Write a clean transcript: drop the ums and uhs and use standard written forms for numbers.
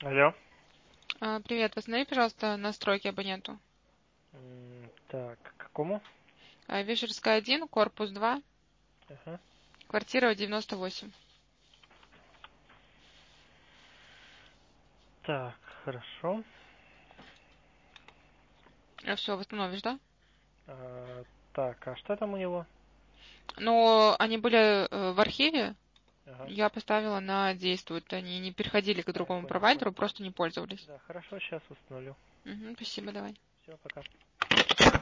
Алло. Привет, восстанови, пожалуйста, настройки абоненту. Так, к какому? Вишерская 1, корпус 2, Ага. квартира 98. Так, хорошо. Все, восстановишь, да? Так, а что там у него? Но они были в архиве, Ага. я поставила на действует. Они не переходили к Я другому понял, провайдеру, понял. просто не пользовались. Да, хорошо, сейчас установлю. Спасибо, давай. Все, пока.